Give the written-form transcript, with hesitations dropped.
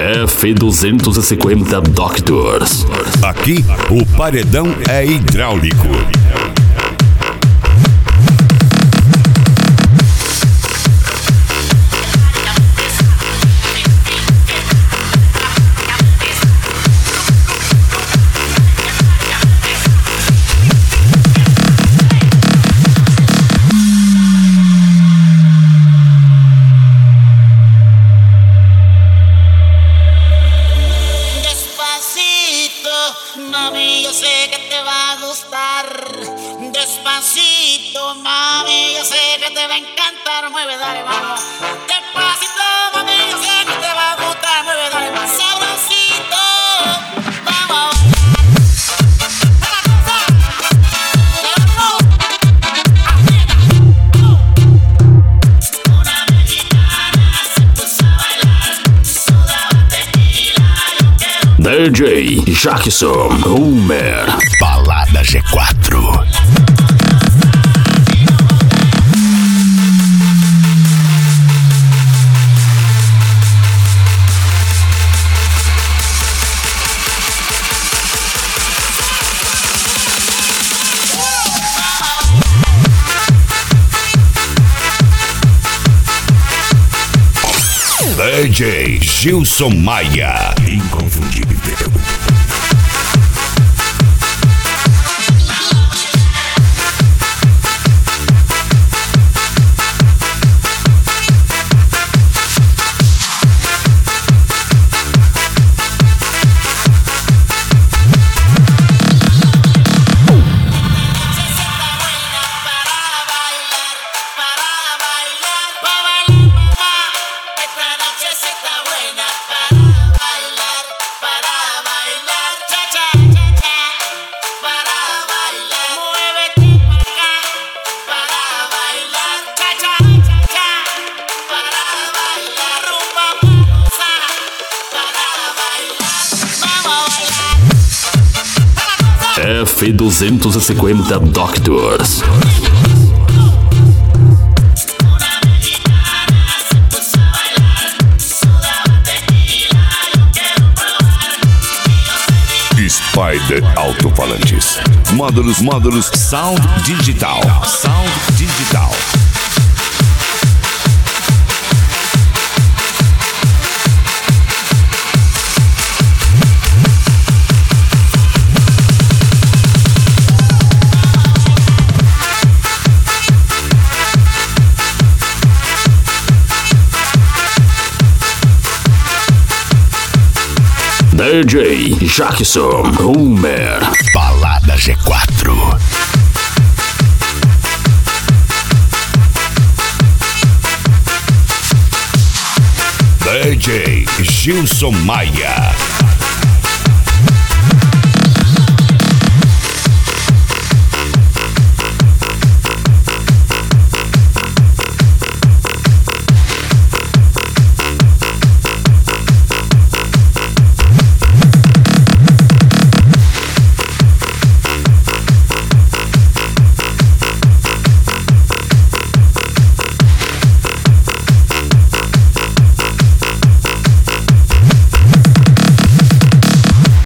F250 Doctors. Aqui, o paredão é hidráulico. Mami, yo sé que te va a gustar. Despacito, mami, yo sé que te va a encantar. Mueve, dale, vamos. Despacito, mami, yo sé que te va a gustar. Mueve, dale, más sabrosito. Vamos a una mexicana se puso a bailar. Sudaba tequila, yo quiero. DJ Jackson Homer. Balada G4. DJ Gilson Maia. Inconfundível. F250 Doctors. Spider Alto-Falantes. Módulos Sound Digital. DJ Jackson Homer. Balada G4. DJ Gilson Maia.